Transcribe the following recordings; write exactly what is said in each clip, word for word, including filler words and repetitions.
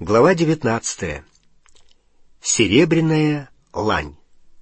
Глава девятнадцатая. Серебряная лань.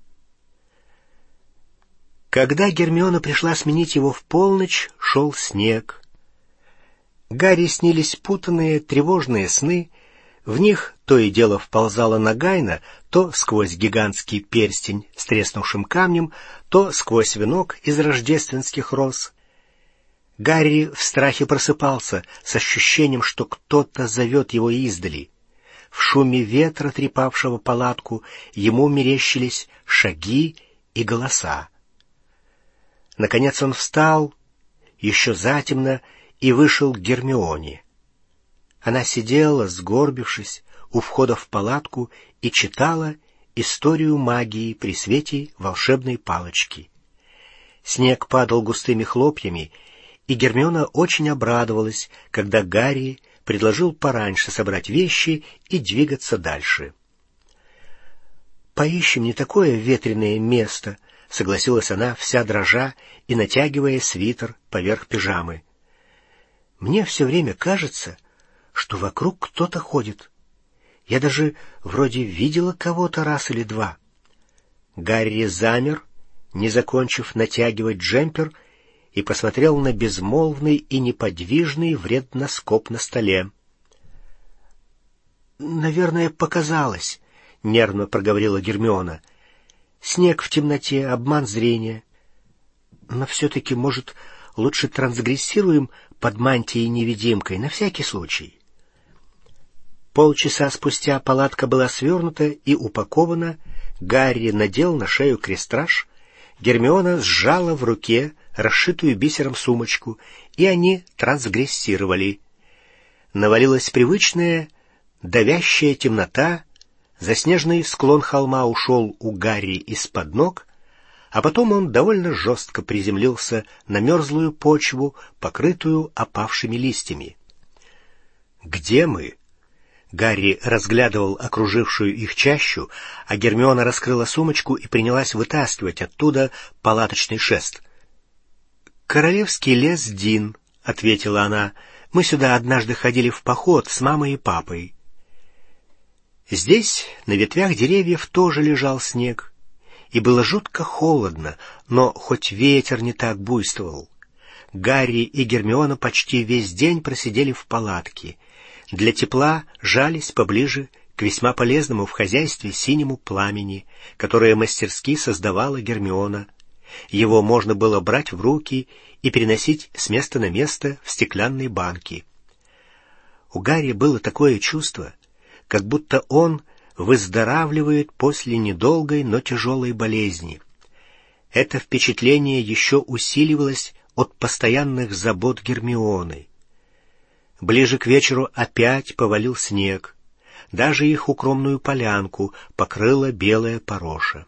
Когда Гермиона пришла сменить его в полночь, шел снег. Гарри снились путанные, тревожные сны. В них то и дело вползала Нагайна, то сквозь гигантский перстень с треснувшим камнем, то сквозь венок из рождественских роз. Гарри в страхе просыпался с ощущением, что кто-то зовет его издали. В шуме ветра, трепавшего палатку, ему мерещились шаги и голоса. Наконец он встал, еще затемно, и вышел к Гермионе. Она сидела, сгорбившись, у входа в палатку и читала историю магии при свете волшебной палочки. Снег падал густыми хлопьями, и Гермиона очень обрадовалась, когда Гарри предложил пораньше собрать вещи и двигаться дальше. «Поищем не такое ветреное место», — согласилась она, вся дрожа и натягивая свитер поверх пижамы. «Мне все время кажется, что вокруг кто-то ходит. Я даже вроде видела кого-то раз или два». Гарри замер, не закончив натягивать джемпер, и посмотрел на безмолвный и неподвижный вредноскоп на столе. «Наверное, показалось», — нервно проговорила Гермиона. «Снег в темноте, обман зрения. Но все-таки, может, лучше трансгрессируем под мантией-невидимкой, на всякий случай». Полчаса спустя палатка была свернута и упакована, Гарри надел на шею крестраж, Гермиона сжала в руке расшитую бисером сумочку, и они трансгрессировали. Навалилась привычная, давящая темнота, заснеженный склон холма ушел у Гарри из-под ног, а потом он довольно жестко приземлился на мерзлую почву, покрытую опавшими листьями. «Где мы?» Гарри разглядывал окружившую их чащу, а Гермиона раскрыла сумочку и принялась вытаскивать оттуда палаточный шест. «Королевский лес Дин», — ответила она. «Мы сюда однажды ходили в поход с мамой и папой». Здесь на ветвях деревьев тоже лежал снег, и было жутко холодно, но хоть ветер не так буйствовал. Гарри и Гермиона почти весь день просидели в палатке. Для тепла жались поближе к весьма полезному в хозяйстве синему пламени, которое мастерски создавала Гермиона. Его можно было брать в руки и переносить с места на место в стеклянной банке. У Гарри было такое чувство, как будто он выздоравливает после недолгой, но тяжелой болезни. Это впечатление еще усиливалось от постоянных забот Гермионы. Ближе к вечеру опять повалил снег. Даже их укромную полянку покрыла белая пороша.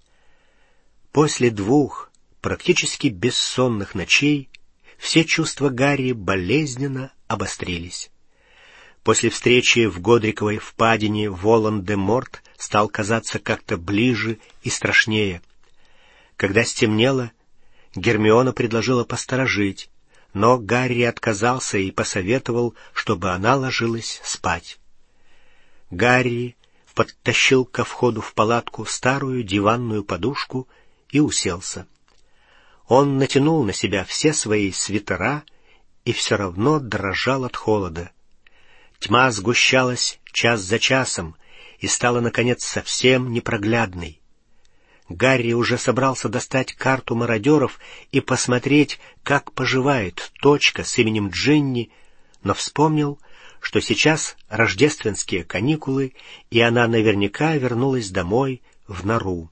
После двух практически бессонных ночей все чувства Гарри болезненно обострились. После встречи в Годриковой впадине Волан-де-Морт стал казаться как-то ближе и страшнее. Когда стемнело, Гермиона предложила посторожить, но Гарри отказался и посоветовал, чтобы она ложилась спать. Гарри подтащил ко входу в палатку старую диванную подушку и уселся. Он натянул на себя все свои свитера и все равно дрожал от холода. Тьма сгущалась час за часом и стала, наконец, совсем непроглядной. Гарри уже собрался достать карту мародеров и посмотреть, как поживает точка с именем Джинни, но вспомнил, что сейчас рождественские каникулы, и она наверняка вернулась домой в нору.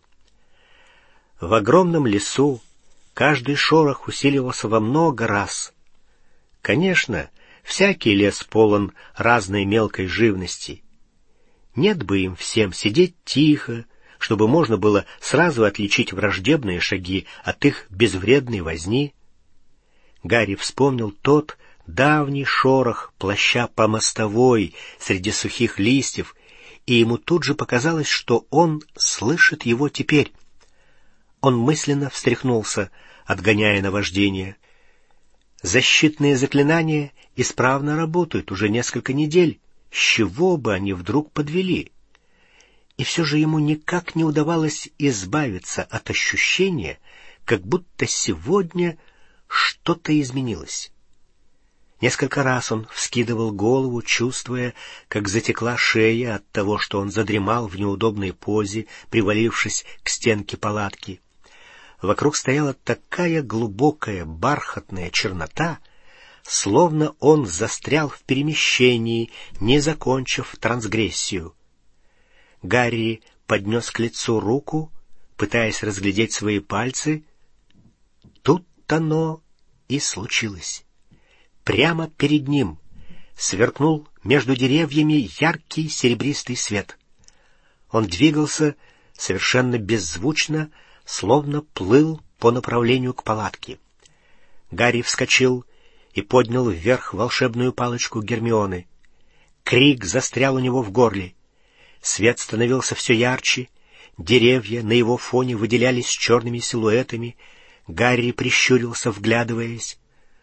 В огромном лесу каждый шорох усиливался во много раз. Конечно, всякий лес полон разной мелкой живности. Нет бы им всем сидеть тихо, чтобы можно было сразу отличить враждебные шаги от их безвредной возни. Гарри вспомнил тот давний шорох плаща по мостовой среди сухих листьев, и ему тут же показалось, что он слышит его теперь. Он мысленно встряхнулся, отгоняя наваждение. Защитные заклинания исправно работают уже несколько недель, с чего бы они вдруг подвели. И все же ему никак не удавалось избавиться от ощущения, как будто сегодня что-то изменилось. Несколько раз он вскидывал голову, чувствуя, как затекла шея от того, что он задремал в неудобной позе, привалившись к стенке палатки. Вокруг стояла такая глубокая бархатная чернота, словно он застрял в перемещении, не закончив трансгрессию. Гарри поднес к лицу руку, пытаясь разглядеть свои пальцы. Тут оно и случилось. Прямо перед ним сверкнул между деревьями яркий серебристый свет. Он двигался совершенно беззвучно, словно плыл по направлению к палатке. Гарри вскочил и поднял вверх волшебную палочку Гермионы. Крик застрял у него в горле. Свет становился все ярче, деревья на его фоне выделялись черными силуэтами. Гарри прищурился, вглядываясь.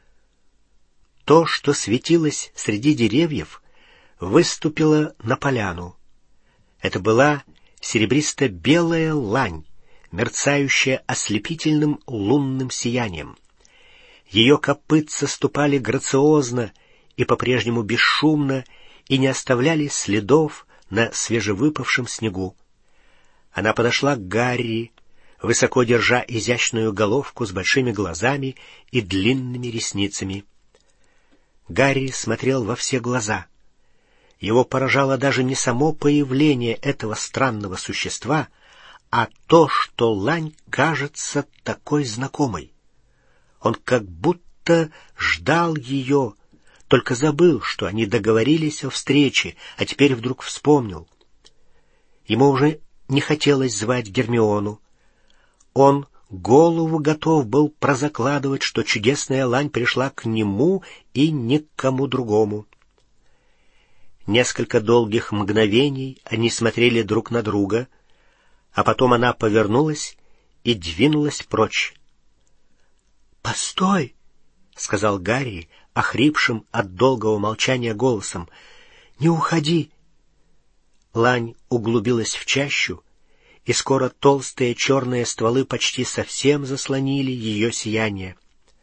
То, что светилось среди деревьев, выступило на поляну. Это была серебристо-белая лань, мерцающая ослепительным лунным сиянием. Ее копытца ступали грациозно и по-прежнему бесшумно и не оставляли следов на свежевыпавшем снегу. Она подошла к Гарри, высоко держа изящную головку с большими глазами и длинными ресницами. Гарри смотрел во все глаза. Его поражало даже не само появление этого странного существа, а то, что лань кажется такой знакомой. Он как будто ждал ее, только забыл, что они договорились о встрече, а теперь вдруг вспомнил. Ему уже не хотелось звать Гермиону. Он голову готов был прозакладывать, что чудесная лань пришла к нему и ни к кому другому. Несколько долгих мгновений они смотрели друг на друга, а потом она повернулась и двинулась прочь. «Постой!» — сказал Гарри, охрипшим от долгого молчания голосом. «Не уходи!» Лань углубилась в чащу, и скоро толстые черные стволы почти совсем заслонили ее сияние.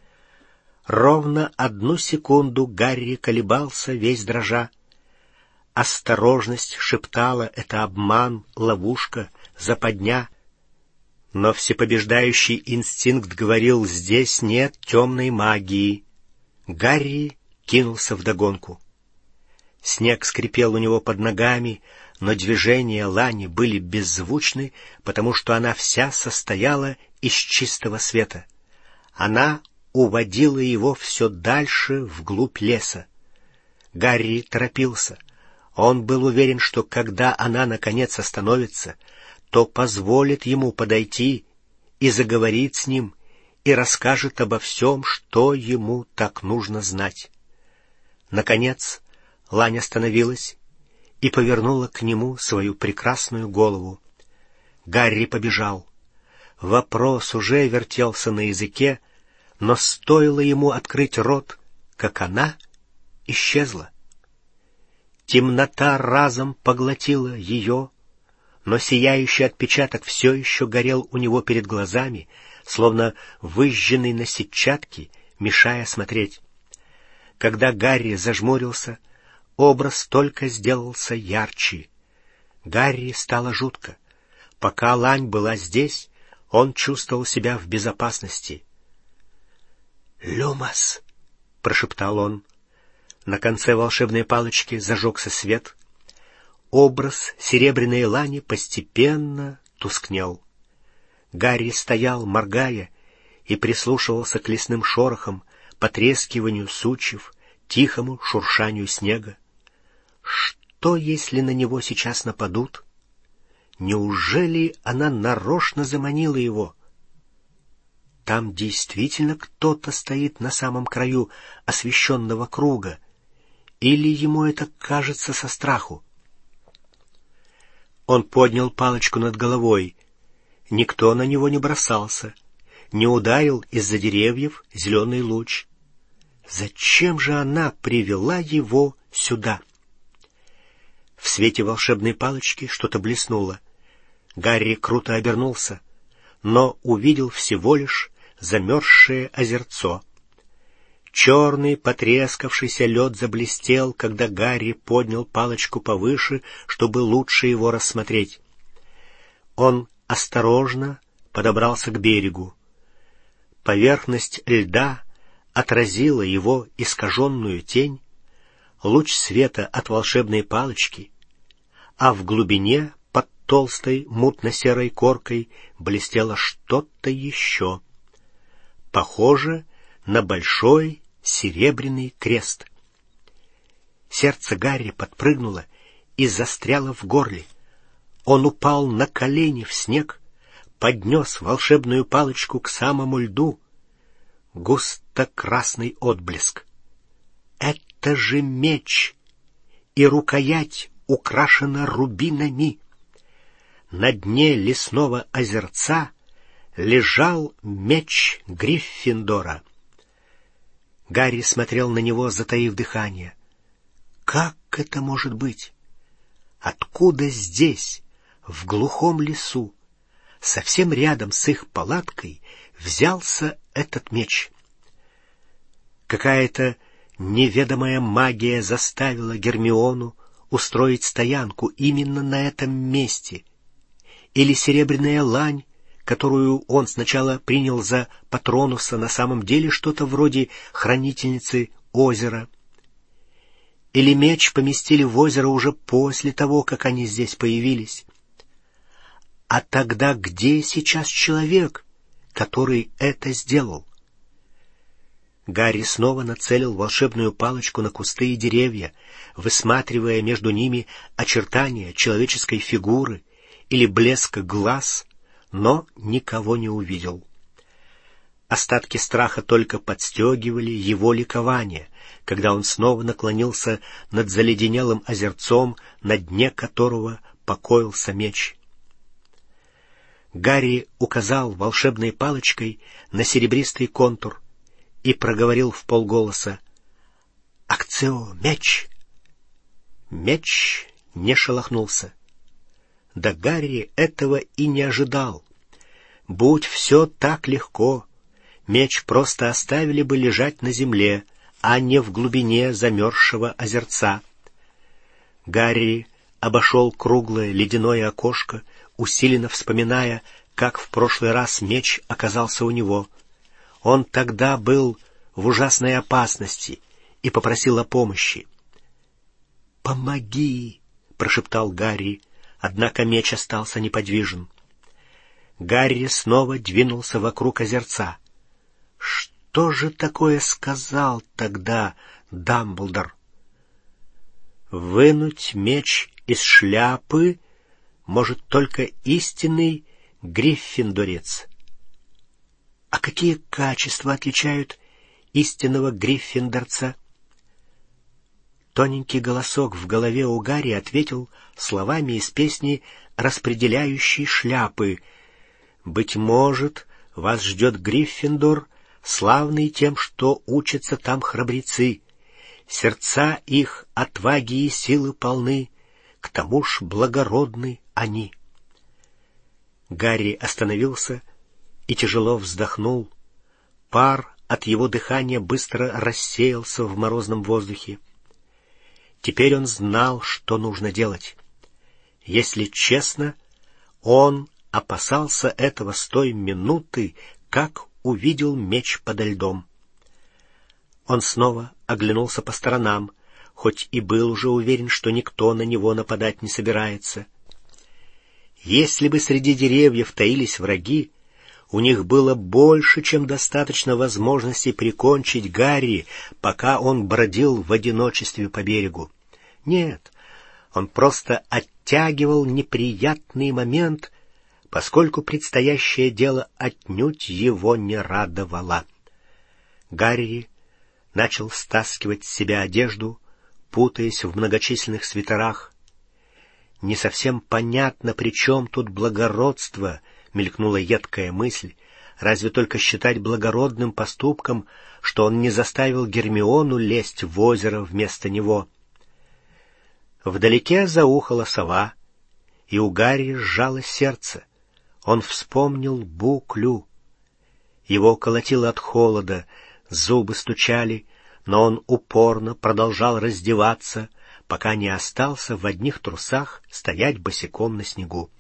Ровно одну секунду Гарри колебался, весь дрожа. Осторожность шептала: это обман, ловушка, западня. Но всепобеждающий инстинкт говорил: здесь нет темной магии. Гарри кинулся вдогонку. Снег скрипел у него под ногами, но движения лани были беззвучны, потому что она вся состояла из чистого света. Она уводила его все дальше вглубь леса. Гарри торопился. Он был уверен, что когда она наконец остановится, то позволит ему подойти и заговорить с ним, и расскажет обо всем, что ему так нужно знать. Наконец лань остановилась и повернула к нему свою прекрасную голову. Гарри побежал. Вопрос уже вертелся на языке, но стоило ему открыть рот, как она исчезла. Темнота разом поглотила ее, но сияющий отпечаток все еще горел у него перед глазами, словно выжженный на сетчатке, мешая смотреть. Когда Гарри зажмурился, образ только сделался ярче. Гарри стало жутко. Пока лань была здесь, он чувствовал себя в безопасности. «Люмос!» — прошептал он. На конце волшебной палочки зажегся свет. Образ серебряной лани постепенно тускнел. Гарри стоял, моргая, и прислушивался к лесным шорохам, потрескиванию сучьев, тихому шуршанию снега. Что, если на него сейчас нападут? Неужели она нарочно заманила его? Там действительно кто-то стоит на самом краю освещенного круга, или ему это кажется со страху? Он поднял палочку над головой. Никто на него не бросался, не ударил из-за деревьев зеленый луч. Зачем же она привела его сюда? свете волшебной палочки что-то блеснуло. Гарри круто обернулся, но увидел всего лишь замерзшее озерцо. Черный потрескавшийся лед заблестел, когда Гарри поднял палочку повыше, чтобы лучше его рассмотреть. Он осторожно подобрался к берегу. Поверхность льда отразила его искаженную тень, луч света от волшебной палочки, а в глубине, под толстой мутно-серой коркой, блестело что-то еще. Похоже на большой серебряный крест. Сердце Гарри подпрыгнуло и застряло в горле. Он упал на колени в снег, поднес волшебную палочку к самому льду. Густо-красный отблеск. Это же меч, и рукоять украшена рубинами. На дне лесного озерца лежал меч Гриффиндора. Гарри смотрел на него, затаив дыхание. Как это может быть? Откуда здесь, в глухом лесу, совсем рядом с их палаткой, взялся этот меч? Какая-то неведомая магия заставила Гермиону устроить стоянку именно на этом месте. Или серебряная лань, которую он сначала принял за Патронуса, на самом деле что-то вроде хранительницы озера. Или меч поместили в озеро уже после того, как они здесь появились. А тогда где сейчас человек, который это сделал? Гарри снова нацелил волшебную палочку на кусты и деревья, высматривая между ними очертания человеческой фигуры или блеск глаз, но никого не увидел. Остатки страха только подстегивали его ликование, когда он снова наклонился над заледенелым озерцом, на дне которого покоился меч. Гарри указал волшебной палочкой на серебристый контур и проговорил вполголоса: «Акцио, меч!» Меч не шелохнулся. Да Гарри этого и не ожидал. Будь все так легко, меч просто оставили бы лежать на земле, а не в глубине замерзшего озерца. Гарри обошел круглое ледяное окошко, усиленно вспоминая, как в прошлый раз меч оказался у него. Он тогда был в ужасной опасности и попросил о помощи. «Помоги!» — прошептал Гарри, однако меч остался неподвижен. Гарри снова двинулся вокруг озерца. Что же такое сказал тогда Дамблдор? Вынуть меч из шляпы может только истинный гриффиндорец. А какие качества отличают истинного гриффиндорца? Тоненький голосок в голове у Гарри ответил словами из песни распределяющей шляпы: «Быть может, вас ждет Гриффиндор, славный тем, что учатся там храбрецы. Сердца их отваги и силы полны, к тому ж благородны они». Гарри остановился и тяжело вздохнул. Пар от его дыхания быстро рассеялся в морозном воздухе. Теперь он знал, что нужно делать. Если честно, он опасался этого с той минуты, как увидел меч подо льдом. Он снова оглянулся по сторонам, хоть и был уже уверен, что никто на него нападать не собирается. Если бы среди деревьев таились враги, у них было больше, чем достаточно возможностей прикончить Гарри, пока он бродил в одиночестве по берегу. Нет, он просто оттягивал неприятный момент, поскольку предстоящее дело отнюдь его не радовало. Гарри начал стаскивать с себя одежду, путаясь в многочисленных свитерах. Не совсем понятно, при чем тут благородство, мелькнула едкая мысль. Разве только считать благородным поступком, что он не заставил Гермиону лезть в озеро вместо него. Вдалеке заухала сова, и у Гарри сжалось сердце. Он вспомнил Буклю. Его колотило от холода, зубы стучали, но он упорно продолжал раздеваться, пока не остался в одних трусах стоять босиком на снегу.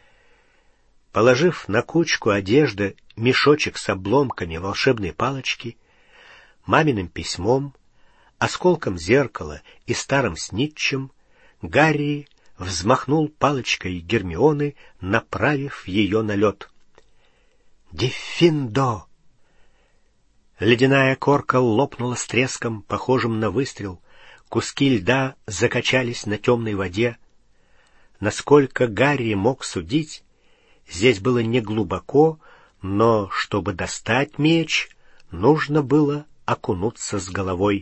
Положив на кучку одежды мешочек с обломками волшебной палочки, маминым письмом, осколком зеркала и старым снитчем, Гарри взмахнул палочкой Гермионы, направив ее на лед. «Диффиндо!» Ледяная корка лопнула с треском, похожим на выстрел. Куски льда закачались на темной воде. Насколько Гарри мог судить, здесь было неглубоко, но, чтобы достать меч, нужно было окунуться с головой.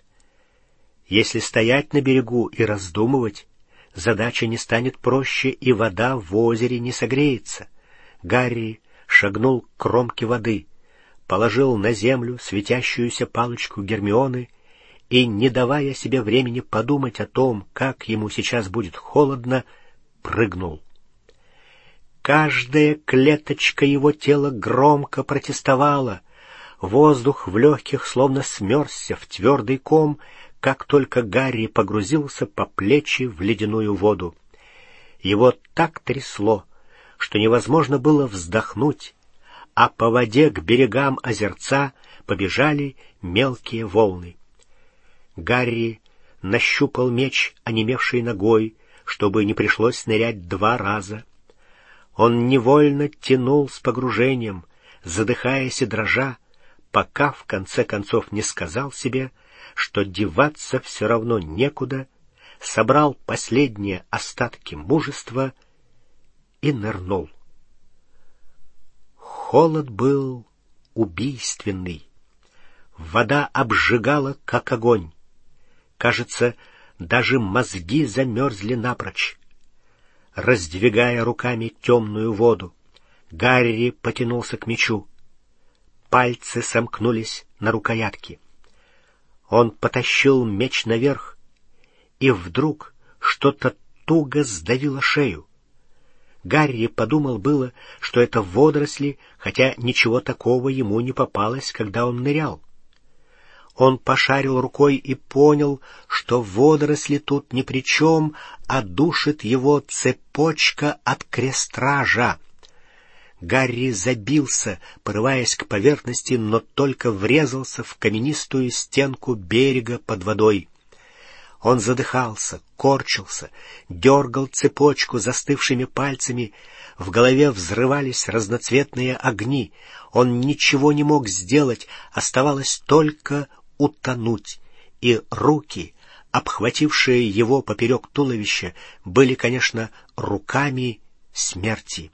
Если стоять на берегу и раздумывать, задача не станет проще, и вода в озере не согреется. Гарри шагнул к кромке воды, положил на землю светящуюся палочку Гермионы и, не давая себе времени подумать о том, как ему сейчас будет холодно, прыгнул. Каждая клеточка его тела громко протестовала. Воздух в легких словно смерзся в твердый ком, как только Гарри погрузился по плечи в ледяную воду. Его так трясло, что невозможно было вздохнуть, а по воде к берегам озерца побежали мелкие волны. Гарри нащупал меч, онемевшей ногой, чтобы не пришлось нырять два раза. Он невольно тянул с погружением, задыхаясь и дрожа, пока в конце концов не сказал себе, что деваться все равно некуда, собрал последние остатки мужества и нырнул. Холод был убийственный. Вода обжигала, как огонь. Кажется, даже мозги замерзли напрочь. Раздвигая руками темную воду, Гарри потянулся к мечу. Пальцы сомкнулись на рукоятке. Он потащил меч наверх, и вдруг что-то туго сдавило шею. Гарри подумал было, что это водоросли, хотя ничего такого ему не попалось, когда он нырял. Он пошарил рукой и понял, что водоросли тут ни при чем, а душит его цепочка от крестража. Гарри забился, порываясь к поверхности, но только врезался в каменистую стенку берега под водой. Он задыхался, корчился, дергал цепочку застывшими пальцами, в голове взрывались разноцветные огни. Он ничего не мог сделать, оставалось только утонуть, и руки, обхватившие его поперек туловища, были, конечно, руками смерти.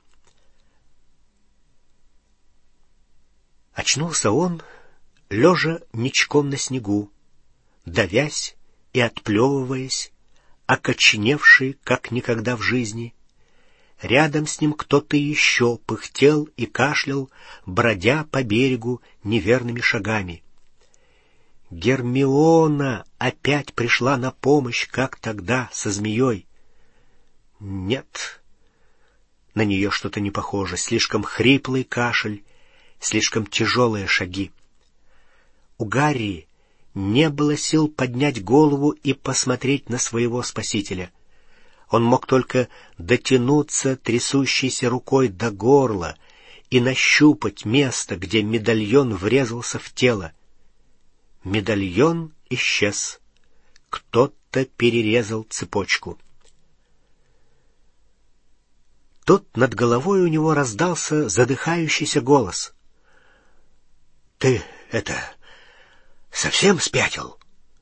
Очнулся он, лежа ничком на снегу, давясь и отплевываясь, окоченевший, как никогда в жизни. Рядом с ним кто-то еще пыхтел и кашлял, бродя по берегу неверными шагами. Гермиона опять пришла на помощь, как тогда со змеей. Нет, на нее что-то не похоже, слишком хриплый кашель, слишком тяжелые шаги. У Гарри не было сил поднять голову и посмотреть на своего спасителя. Он мог только дотянуться трясущейся рукой до горла и нащупать место, где медальон врезался в тело. Медальон исчез. Кто-то перерезал цепочку. Тут над головой у него раздался задыхающийся голос. — Ты это... совсем спятил?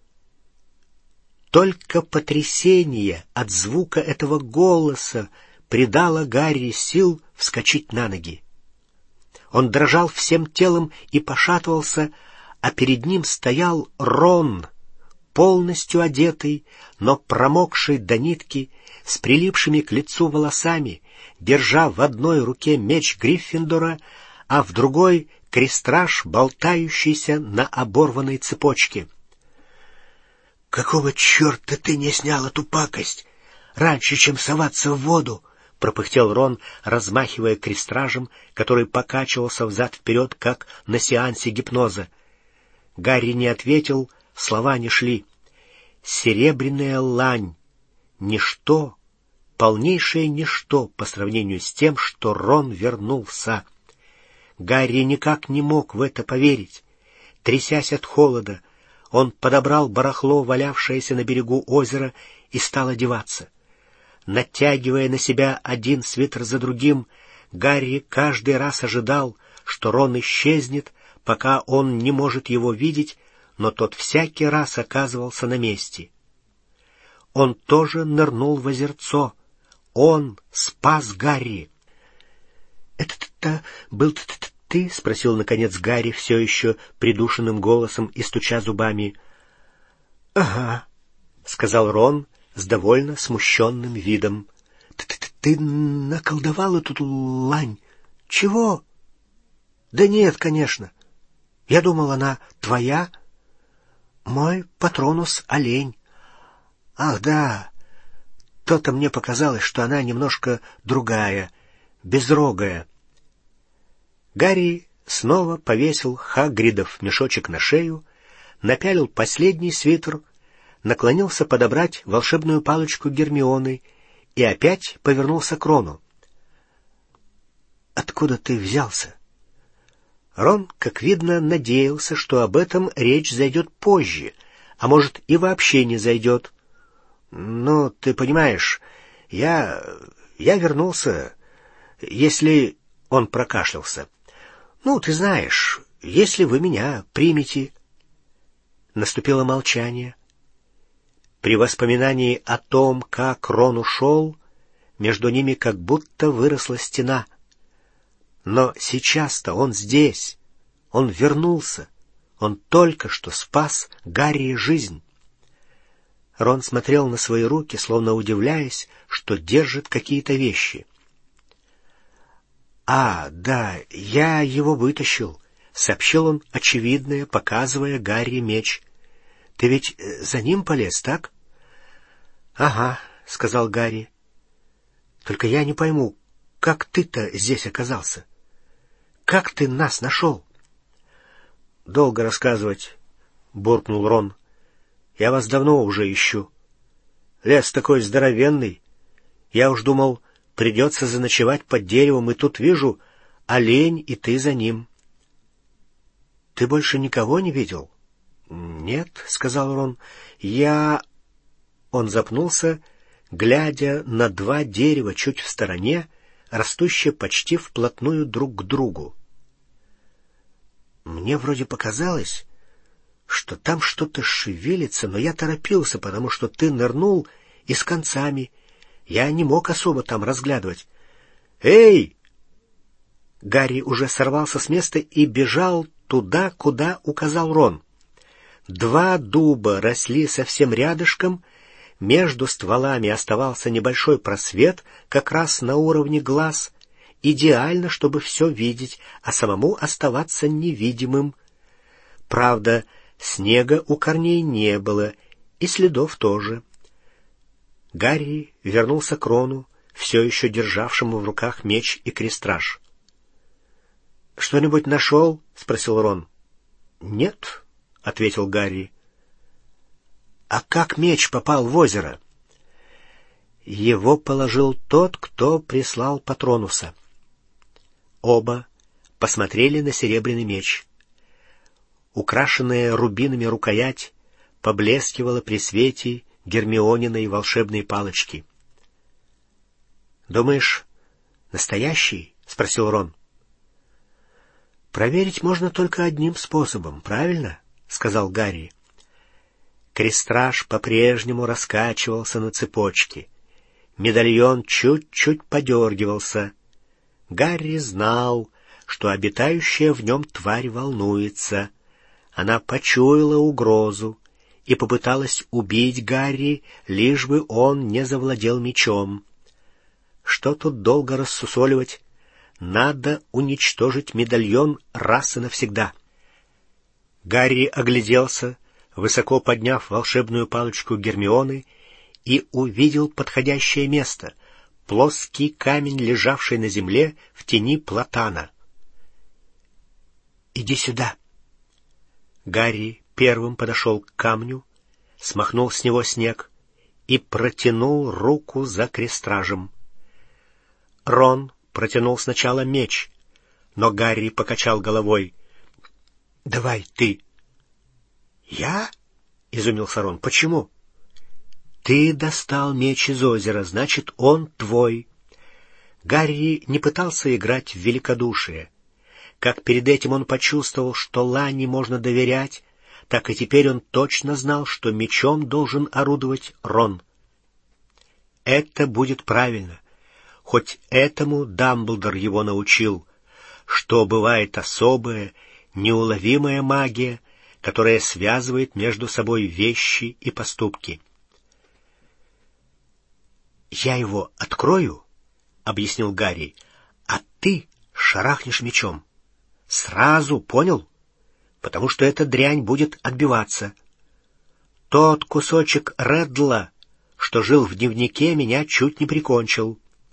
Только потрясение от звука этого голоса придало Гарри сил вскочить на ноги. Он дрожал всем телом и пошатывался, а перед ним стоял Рон, полностью одетый, но промокший до нитки, с прилипшими к лицу волосами, держа в одной руке меч Гриффиндора, а в другой крестраж, болтающийся на оборванной цепочке. «Какого черта ты не снял эту пакость раньше, чем соваться в воду?» — пропыхтел Рон, размахивая крестражем, который покачивался взад-вперед, как на сеансе гипноза. Гарри не ответил, слова не шли. Серебряная лань — ничто, полнейшее ничто по сравнению с тем, что Рон вернулся. Гарри никак не мог в это поверить. Трясясь от холода, он подобрал барахло, валявшееся на берегу озера, и стал одеваться. Натягивая на себя один свитер за другим, Гарри каждый раз ожидал, что Рон исчезнет, пока он не может его видеть, но тот всякий раз оказывался на месте. Он тоже нырнул в озерцо. Он спас Гарри. «Это-то был ты?» — спросил, наконец, Гарри, все еще придушенным голосом и стуча зубами. «Ага», — сказал Рон с довольно смущенным видом. «Ты наколдовал эту лань? Чего?» «Да нет, конечно. Я думал, она твоя. Мой патронус — олень. Ах, да. То-то мне показалось, что она немножко другая, безрогая». Гарри снова повесил Хагридов мешочек на шею, напялил последний свитер, наклонился подобрать волшебную палочку Гермионы и опять повернулся к Рону. «Откуда ты взялся?» Рон, как видно, надеялся, что об этом речь зайдет позже, а может и вообще не зайдет. «Ну, ты понимаешь, я... я вернулся, если...» Он прокашлялся. «Ну, ты знаешь, если вы меня примете...» Наступило молчание. При воспоминании о том, как Рон ушел, между ними как будто выросла стена. Но сейчас-то он здесь, он вернулся, он только что спас Гарри жизнь. Рон смотрел на свои руки, словно удивляясь, что держит какие-то вещи. «А, да, я его вытащил», — сообщил он очевидное, показывая Гарри меч. «Ты ведь за ним полез, так?» «Ага», — сказал Гарри. «Только я не пойму, как ты-то здесь оказался? Как ты нас нашел?» «Долго рассказывать», — буркнул Рон. «Я вас давно уже ищу. Лес такой здоровенный. Я уж думал, придется заночевать под деревом, и тут вижу олень, и ты за ним». «Ты больше никого не видел?» «Нет», — сказал Рон. «Я...» Он запнулся, глядя на два дерева чуть в стороне, растущие почти вплотную друг к другу. «Мне вроде показалось, что там что-то шевелится, но я торопился, потому что ты нырнул и с концами. Я не мог особо там разглядывать». «Эй!» Гарри уже сорвался с места и бежал туда, куда указал Рон. Два дуба росли совсем рядышком, между стволами оставался небольшой просвет, как раз на уровне глаз, идеально, чтобы все видеть, а самому оставаться невидимым. Правда, снега у корней не было, и следов тоже. Гарри вернулся к Рону, все еще державшему в руках меч и крестраж. «Что-нибудь нашел?» — спросил Рон. «Нет», — ответил Гарри. «А как меч попал в озеро?» «Его положил тот, кто прислал Патронуса». Оба посмотрели на серебряный меч. Украшенная рубинами рукоять поблескивала при свете Гермиониной волшебной палочки. «Думаешь, настоящий?» — спросил Рон. «Проверить можно только одним способом, правильно?» — сказал Гарри. Крестраж по-прежнему раскачивался на цепочке. Медальон чуть-чуть подергивался. Гарри знал, что обитающая в нем тварь волнуется. Она почуяла угрозу и попыталась убить Гарри, лишь бы он не завладел мечом. Что тут долго рассусоливать? Надо уничтожить медальон раз и навсегда. Гарри огляделся, высоко подняв волшебную палочку Гермионы, и увидел подходящее место — плоский камень, лежавший на земле в тени платана. «Иди сюда!» Гарри первым подошел к камню, смахнул с него снег и протянул руку за крестражем. Рон протянул сначала меч, но Гарри покачал головой. «Давай ты». «Я?» — изумился Рон. «Почему?» «Ты достал меч из озера, значит, он твой». Гарри не пытался играть в великодушие. Как перед этим он почувствовал, что Лане можно доверять, так и теперь он точно знал, что мечом должен орудовать Рон. Это будет правильно, хоть этому Дамблдор его научил, что бывает особая, неуловимая магия, которая связывает между собой вещи и поступки. «Я его открою», — объяснил Гарри, — «а ты шарахнешь мечом. Сразу, понял? Потому что эта дрянь будет отбиваться. Тот кусочек Реддла, что жил в дневнике, меня чуть не прикончил».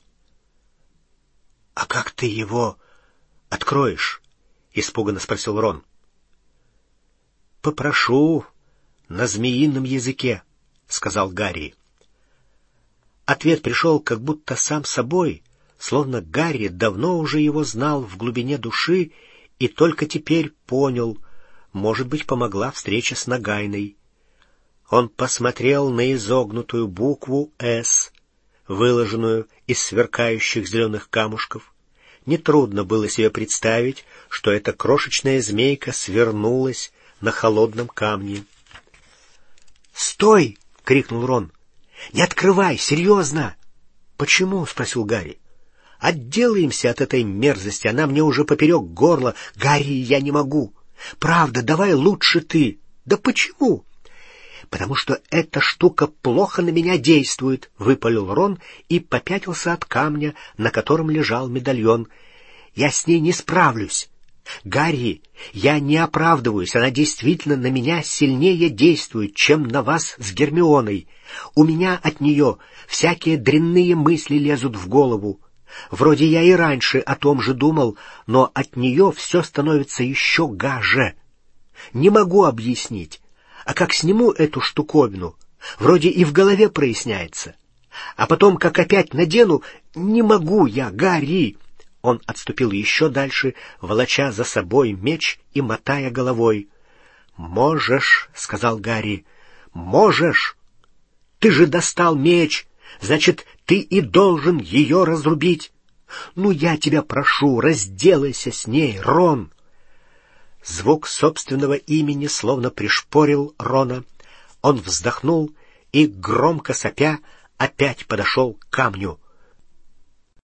«А как ты его откроешь?» — испуганно спросил Рон. «Попрошу на змеином языке», — сказал Гарри. Ответ пришел как будто сам собой, словно Гарри давно уже его знал в глубине души и только теперь понял, может быть, помогла встреча с Нагайной. Он посмотрел на изогнутую букву «С», выложенную из сверкающих зеленых камушков. Нетрудно было себе представить, что эта крошечная змейка свернулась на холодном камне. «Стой!» — крикнул Рон. «Не открывай! Серьезно!» «Почему?» — спросил Гарри. «Отделаемся от этой мерзости, она мне уже поперек горла. Гарри, я не могу. Правда, давай лучше ты». «Да почему?» «Потому что эта штука плохо на меня действует», — выпалил Рон и попятился от камня, на котором лежал медальон. «Я с ней не справлюсь. Гарри, я не оправдываюсь, она действительно на меня сильнее действует, чем на вас с Гермионой. У меня от нее всякие дрянные мысли лезут в голову. Вроде я и раньше о том же думал, но от нее все становится еще гаже. Не могу объяснить, а как сниму эту штуковину, вроде и в голове проясняется. А потом, как опять надену, не могу я, Гарри». Он отступил еще дальше, волоча за собой меч и мотая головой. «Можешь», — сказал Гарри, — «можешь. Ты же достал меч, значит, ты и должен ее разрубить. Ну, я тебя прошу, разделайся с ней, Рон». Звук собственного имени словно пришпорил Рона. Он вздохнул и, громко сопя, опять подошел к камню.